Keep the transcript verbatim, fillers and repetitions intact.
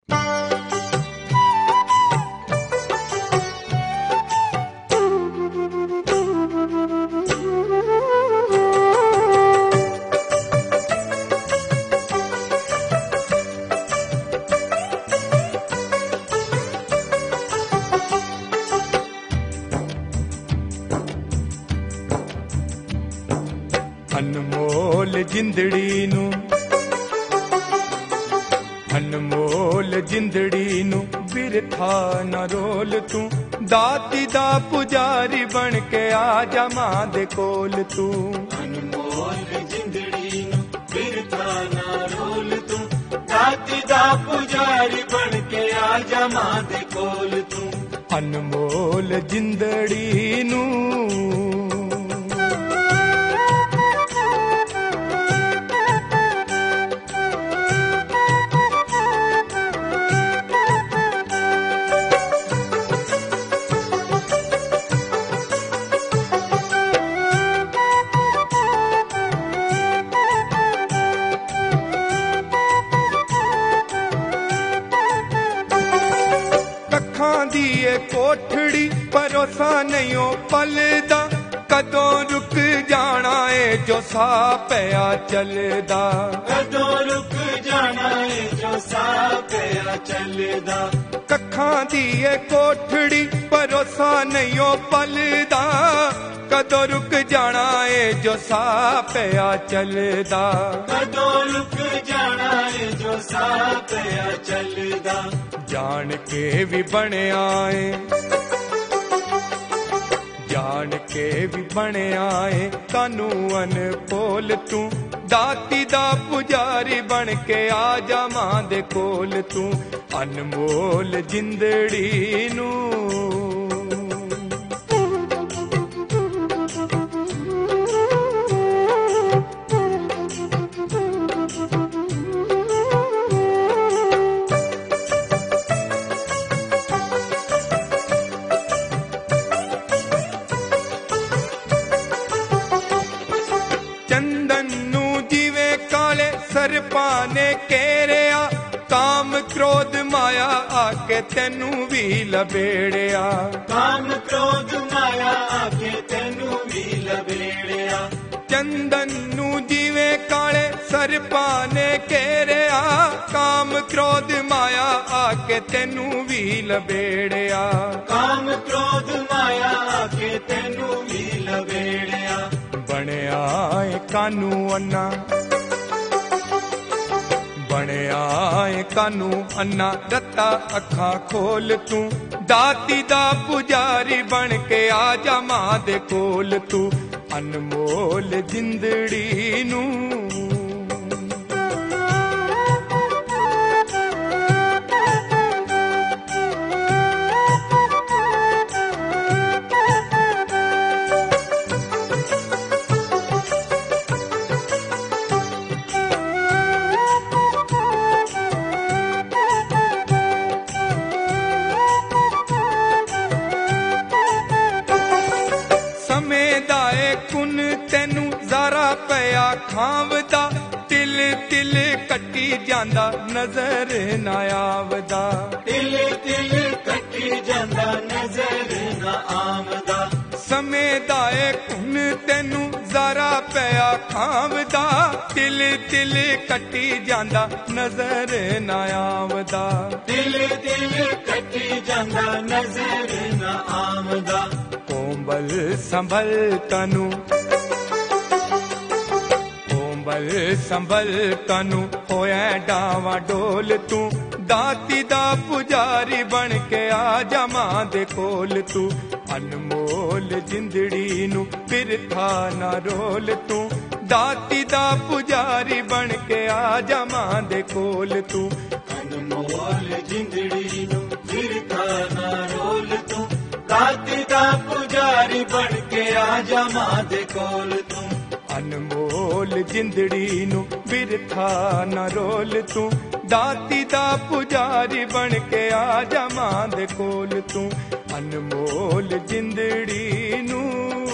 ਅਨਮੋਲ ਜਿੰਦੜੀ ਨੂੰ ਅਨਮੋਲ ਜਿੰਦੜੀ ਨੂੰ ਬਿਰਥਾ ਨਾ ਰੋਲ ਤੂੰ ਦਾਤੀ ਦਾ ਪੁਜਾਰੀ ਬਣ ਕੇ ਆ ਜਾ ਮਾਂ ਦੇ ਕੋਲ ਤੂੰ ਅਨਮੋਲ ਜਿੰਦੜੀ ਨੂੰ ਬਿਰਥਾ ਨਾ ਰੋਲ ਤੂੰ ਦਾਤੀ ਦਾ ਪੁਜਾਰੀ ਬਣ ਕੇ ਆ ਜਾ ਮਾਂ ਦੇ ਕੋਲ ਤੂੰ ਅਨਮੋਲ ਜਿੰਦੜੀ ਨੂੰ ਦੀ ਏ ਕੋਠੜੀ ਭਰੋਸਾ ਨਹੀਂ ਓ ਪਲਦਾ ਕਦੋਂ ਰੁਕ ਜਾਣਾ ਏ ਜੋ ਸਾਹ ਪਿਆ ਚੱਲਦਾ ਕਦੋਂ ਰੁਕ ਜਾਣਾ ਏ ਜੋ ਸਾਹ ਪਿਆ ਚੱਲਦਾ ਕੱਖਾਂ ਦੀ ਏ ਕੋਠੜੀ ਭਰੋਸਾ ਨਹੀਂ ਓ ਪਲਦਾ ਕਦੋਂ ਰੁਕ ਜਾਣਾ ਏ ਜੋ ਸਾਹ ਪਿਆ ਚੱਲਦਾ ਕਦੋਂ ਰੁਕ ਜਾਣਾ ਏ ਜੋ ਸਾਹ ਪਿਆ ਚੱਲਦਾ ਜਾਣ ਕੇ ਵੀ ਬਣਿਆ ਏ ਜਾਣ ਕੇ ਵੀ ਬਣਿਆ ਏ ਕਾਨੂੰ ਅਨਪੋਲ ਤੂੰ ਦਾਤੀ ਦਾ ਪੁਜਾਰੀ ਬਣ ਕੇ ਆ ਜਾ ਮਾਂ ਦੇ ਕੋਲ ਤੂੰ ਅਨਮੋਲ ਜਿੰਦੜੀ ਨੂੰ ਸਰਪਾਂ ਨੇ ਘੇਰਿਆ ਕਾਮ ਕ੍ਰੋਧ ਮਾਇਆ ਆ ਕੇ ਤੈਨੂੰ ਵੀ ਲਬੇੜਿਆ ਕਾਮ ਕ੍ਰੋਧ ਮਾਇਆ ਆ ਕੇ ਤੈਨੂੰ ਵੀ ਲਬੇੜਿਆ ਚੰਦਨ ਨੂੰ ਜਿਵੇਂ ਕਾਲੇ ਸਰਪਾਂ ਨੇ ਘੇਰਿਆ ਕਾਮ ਕ੍ਰੋਧ ਮਾਇਆ ਆ ਕੇ ਤੈਨੂੰ ਵੀ ਲਬੇੜਿਆ ਕਾਮ ਕ੍ਰੋਧ ਮਾਇਆ ਆ ਕੇ ਤੈਨੂੰ ਵੀ ਲਬੇੜਿਆ ਬਣਿਆ ਏ ਕਾਨੂੰ ਅੰਨਾ ਬਣਿਆ ਏ ਕਾਨੂੰ ਅੰਨਾ ਰੱਤਾ ਅੱਖਾਂ ਖੋਲ ਤੂੰ ਦਾਤੀ ਦਾ ਪੁਜਾਰੀ ਬਣ ਕੇ ਆ ਜਾ ਮਾਂ ਦੇ ਕੋਲ ਤੂੰ ਅਨਮੋਲ ਜਿੰਦੜੀ ਨੂੰ ਕੁਨ ਤੈਨੂੰ ਜ਼ਾਰਾ ਪਿਆ ਖਾਵਦਾ ਤਿਲ ਤਿਲ ਕੱਟੀ ਜਾਂਦਾ ਨਜ਼ਰ ਨਾ ਆਵਦਾ ਤਿਲ ਤਿਲ ਕੱਟੀ ਜਾਂਦਾ ਨਜ਼ਰ ਨਾ ਆਵਦਾ ਸਮੇਂ ਦਾ ਏ ਕੁਨ ਤੈਨੂੰ ਜ਼ਾਰਾ ਪਿਆ ਖਾਵਦਾ ਤਿਲ ਤਿਲ ਕੱਟੀ ਜਾਂਦਾ ਨਜ਼ਰ ਨਾ ਆਵਦਾ ਤਿਲ ਤਿਲ ਕੱਟੀ ਜਾਂਦਾ ਨਜ਼ਰ ਨਾ ਆਵਦਾ ਕੋਂਬਲ ਸੰਭਲ ਤਨੂੰ ਕੋਂਬਲ ਸੰਭਲ ਤਨੂੰ ਹੋਇਆ ਡਾਵਾ ਡੋਲ ਤੂੰ ਦਾਤੀ ਦਾ ਪੁਜਾਰੀ ਬਣ ਕੇ ਆ ਜਾ ਮਾਂ ਦੇ ਕੋਲ ਤੂੰ ਅਨਮੋਲ ਜਿੰਦੜੀ ਨੂੰ ਬਿਰਥਾ ਨਾ ਰੋਲ ਤੂੰ ਦਾਤੀ ਦਾ ਪੁਜਾਰੀ ਬਣ ਕੇ ਆ ਜਾ ਮਾਂ ਦੇ ਕੋਲ ਤੂੰ ਅਨਮੋਲ ਜਿੰਦੜੀ ਨੂੰ ਬਿਰਥਾ ਨਾ ਰੋਲ ਤੂੰ ਦਾਤੀ ਦਾ ਪੁਜਾਰੀ ਬਣ ਕੇ ਆ ਜਾ ਮਾਂ ਦੇ ਕੋਲ ਤੂੰ ਅਨਮੋਲ ਜਿੰਦੜੀ ਨੂੰ ਬਿਰਥਾ ਨਾ ਰੋਲ ਤੂੰ ਦਾਤੀ ਦਾ ਪੁਜਾਰੀ ਬਣ ਕੇ ਆ ਜਾ ਮਾਂ ਦੇ ਕੋਲ ਤੂੰ ਅਨਮੋਲ ਜਿੰਦੜੀ ਨੂੰ